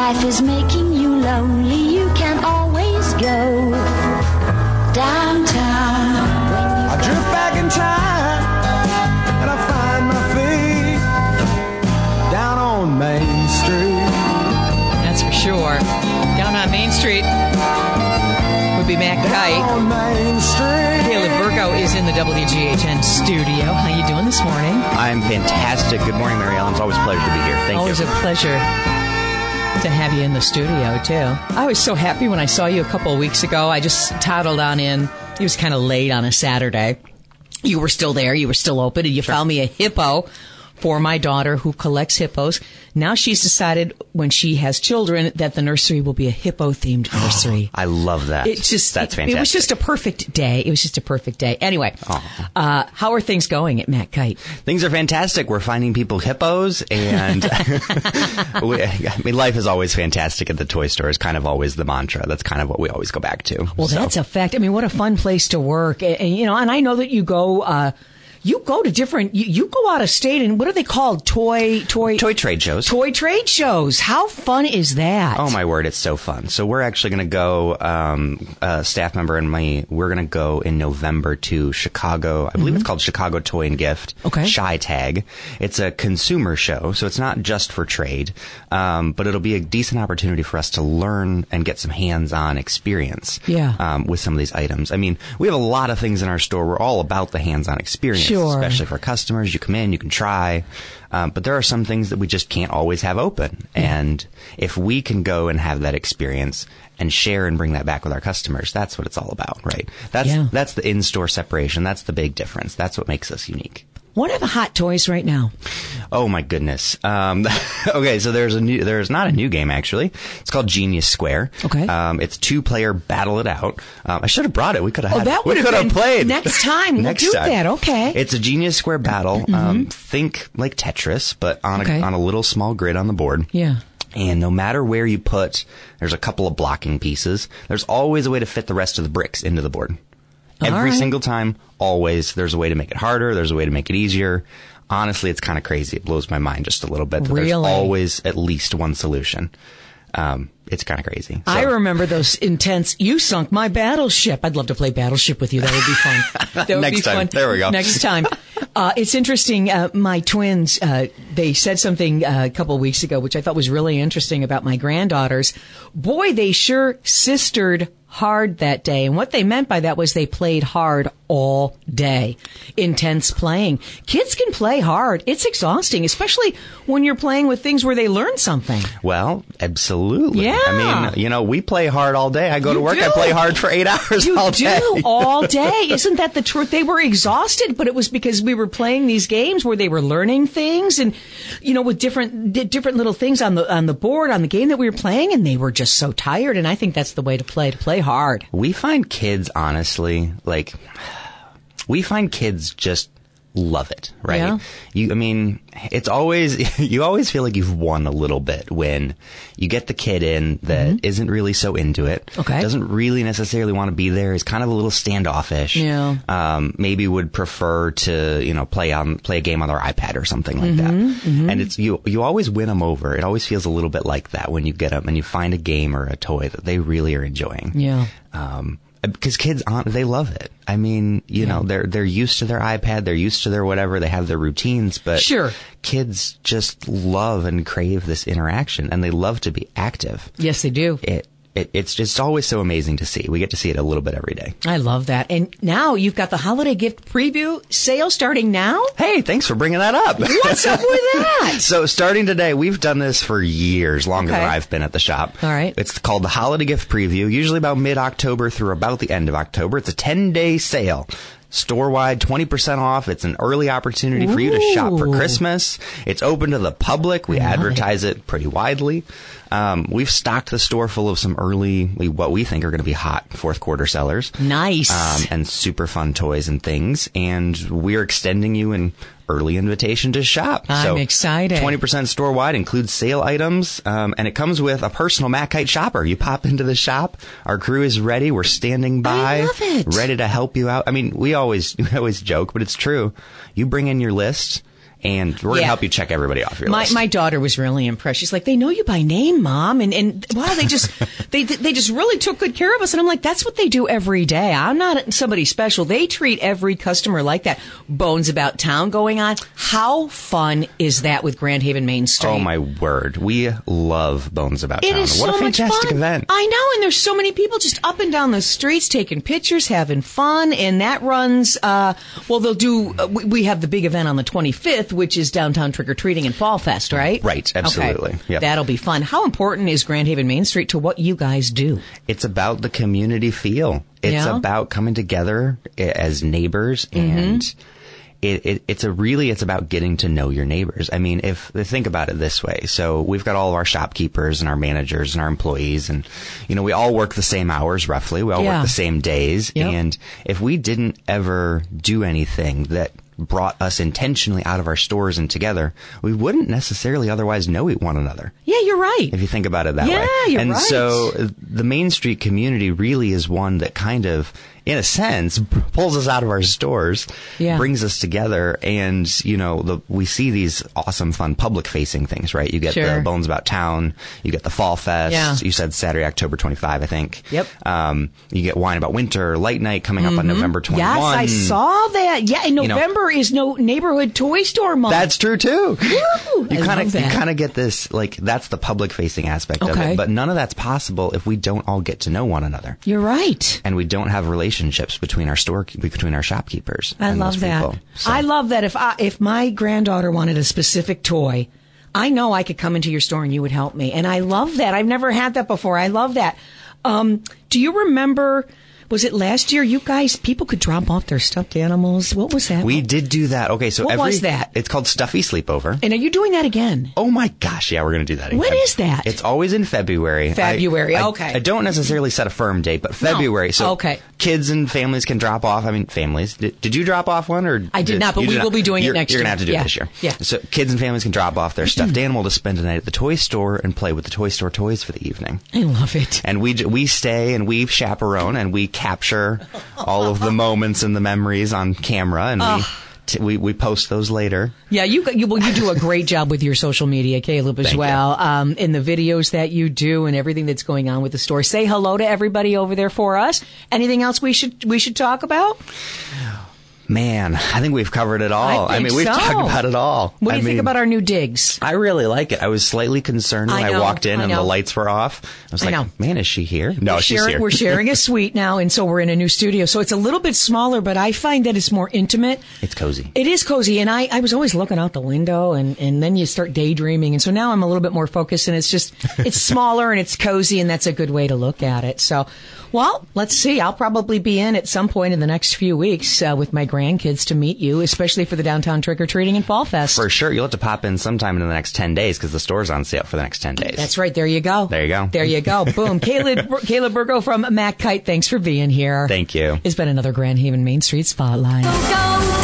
life is making you lonely, you can always go downtown. I drift back in time and I find my feet down on Main Street. That's for sure. Down on Main Street would be Matt Kite. On Main Street. Caleb Virgo is in the WGHN studio. How you doing this morning? I'm fantastic. Good morning, Mary Ellen. It's always a pleasure to be here. Thank you. Always a pleasure to have you in the studio, too. I was so happy when I saw you a couple of weeks ago. I just toddled on in. It was kind of late on a Saturday. You were still there. You were still open. And you found me a hippo for my daughter who collects hippos. Now she's decided when she has children that the nursery will be a hippo-themed nursery. I love that. It's just, That's fantastic. It was just a perfect day. It was just a perfect day. Anyway, how are things going at Matt Kite? Things are fantastic. We're finding people hippos, and life is always fantastic at the toy store is kind of always the mantra. That's kind of what we always go back to. Well, that's a fact. I mean, what a fun place to work. And I know that you go... You go to different, you go out of state, and what are they called? Toy trade shows. Toy trade shows. How fun is that? Oh, my word, it's so fun. So we're actually going to go, a staff member and we're going to go in November to Chicago. I believe it's called Chicago Toy and Gift. Okay. Chi Tag. It's a consumer show, so it's not just for trade, but it'll be a decent opportunity for us to learn and get some hands-on experience. Yeah. With some of these items. I mean, we have a lot of things in our store. We're all about the hands-on experience. Sure. Especially for customers. You come in, you can try. But there are some things that we just can't always have open. And if we can go and have that experience and share and bring that back with our customers, that's what it's all about, right? That's the in-store separation. That's the big difference. That's what makes us unique. What are the hot toys right now? Oh my goodness. Okay, so there's not a new game actually. It's called Genius Square. Okay. It's 2-player battle it out. I should have brought it. We could have had. That would have been played next time. We'll do that. Okay. It's a Genius Square battle. Think like Tetris, but on a little small grid on the board. Yeah. And no matter where you put, there's a couple of blocking pieces. There's always a way to fit the rest of the bricks into the board. Every single time, always, there's a way to make it harder, there's a way to make it easier. Honestly, it's kind of crazy. It blows my mind just a little bit. Really? There's always at least one solution. It's kind of crazy. So. I remember those intense, you sunk my battleship. I'd love to play Battleship with you. That would be fun. That would Next be time. fun. There we go. Next time. It's interesting. My twins, they said something a couple of weeks ago, which I thought was really interesting about my granddaughters. Boy, they sure sistered hard that day. And what they meant by that was they played hard all day. Intense playing. Kids can play hard. It's exhausting, especially when you're playing with things where they learn something. Well, absolutely. Yeah. I mean, we play hard all day. I go to work, I play hard for 8 hours all day. You do all day. Isn't that the truth? They were exhausted, but it was because we were playing these games where they were learning things and, with different little things on the board, on the game that we were playing, and they were just so tired. And I think that's the way to play hard. We find kids, honestly, we find kids just love it, right? Yeah. It's always, you always feel like you've won a little bit when you get the kid in that isn't really so into it. Okay. Doesn't really necessarily want to be there. Is kind of a little standoffish. Yeah. Maybe would prefer to, play a game on their iPad or something like that. And it's, you always win them over. It always feels a little bit like that when you get them and you find a game or a toy that they really are enjoying. Yeah. Because kids, they love it. I mean, they're used to their iPad, they're used to their whatever, they have their routines, but sure, kids just love and crave this interaction, and they love to be active. Yes, they do. It's just always so amazing to see. We get to see it a little bit every day. I love that. And now you've got the holiday gift preview sale starting now? Hey, thanks for bringing that up. What's up with that? So starting today, we've done this for years, longer than I've been at the shop. All right. It's called the Holiday Gift Preview, usually about mid-October through about the end of October. It's a 10-day sale. Store-wide, 20% off. It's an early opportunity for you to shop for Christmas. It's open to the public. We advertise it pretty widely. We've stocked the store full of some early, what we think are going to be hot fourth quarter sellers. Nice. And super fun toys and things. And we're extending you an early invitation to shop. I'm excited. 20% store-wide, includes sale items, and it comes with a personal Matt Kite shopper. You pop into the shop, our crew is ready, we're standing by, I love it. ready to help you out. I mean, we always joke, but it's true. You bring in your list, And we're going to help you check everybody off your list. My daughter was really impressed. She's like, they know you by name, Mom. And wow, they just really took good care of us. And I'm like, that's what they do every day. I'm not somebody special. They treat every customer like that. Bones About Town going on. How fun is that with Grand Haven Main Street? Oh, my word. We love Bones About Town. It is what so a fantastic much fun. event. I know, and there's so many people just up and down the streets taking pictures, having fun, and that runs, they'll do, we have the big event on the 25th, which is downtown trick-or-treating and Fall Fest, right? Right, absolutely. Okay. Yep. That'll be fun. How important is Grand Haven Main Street to what you guys do? It's about the community feel. It's about coming together as neighbors, and it's about getting to know your neighbors. I mean, think about it this way. So we've got all of our shopkeepers and our managers and our employees, and, we all work the same hours roughly. We all work the same days. Yep. And if we didn't ever do anything that brought us intentionally out of our stores and together, we wouldn't necessarily otherwise know one another. Yeah, you're right. If you think about it that way. Yeah, you're right. And so the Main Street community really is one that kind of, in a sense, pulls us out of our stores, brings us together, and, we see these awesome, fun, public-facing things, right? You get the Bones About Town, you get the Fall Fest, you said Saturday, October 25, I think. Yep. You get Wine About Winter, Light Night coming up on November 21. Yes, I saw that. Yeah, in November is no neighborhood toy store month. That's true, too. Woo! You kind of get this, that's the public-facing aspect of it. But none of that's possible if we don't all get to know one another. You're right. And we don't have relationships between our shopkeepers. I love that. People, so. I love that. If my granddaughter wanted a specific toy, I know I could come into your store and you would help me. And I love that. I've never had that before. I love that. Do you remember? Was it last year? People could drop off their stuffed animals. What was that? We did do that. Okay, so what was that? It's called Stuffy Sleepover. And are you doing that again? Oh my gosh, yeah, we're going to do that again. When is that? It's always in February. Okay. I don't necessarily set a firm date, but February. No. So kids and families can drop off. I mean, families. Did you drop off one? Or I did not, but we will be doing it next year. You're going to have to do it this year. Yeah. So kids and families can drop off their stuffed animal to spend a night at the toy store and play with the toy store toys for the evening. I love it. And we stay and we chaperone and we capture all of the moments and the memories on camera, and we post those later. Yeah, you do a great job with your social media, Caleb, as well. In the videos that you do and everything that's going on with the store. Say hello to everybody over there for us. Anything else we should talk about? Man, I think we've covered it all. I mean, we've talked about it all. What do you think about our new digs? I really like it. I was slightly concerned when I walked in and the lights were off. I was like, man, is she here? No, she's here. We're sharing a suite now, and so we're in a new studio. So it's a little bit smaller, but I find that it's more intimate. It's cozy. It is cozy, and I was always looking out the window, and then you start daydreaming. And so now I'm a little bit more focused, and it's smaller and it's cozy, and that's a good way to look at it. So, well, let's see. I'll probably be in at some point in the next few weeks with my grandkids to meet you, especially for the downtown trick-or-treating and Fall Fest. For sure. You'll have to pop in sometime in the next 10 days because the store's on sale for the next 10 days. That's right. There you go. There you go. Boom. Caleb Burgo from Mac Kite, thanks for being here. Thank you. It's been another Grand Haven Main Street Spotlight. Go, go.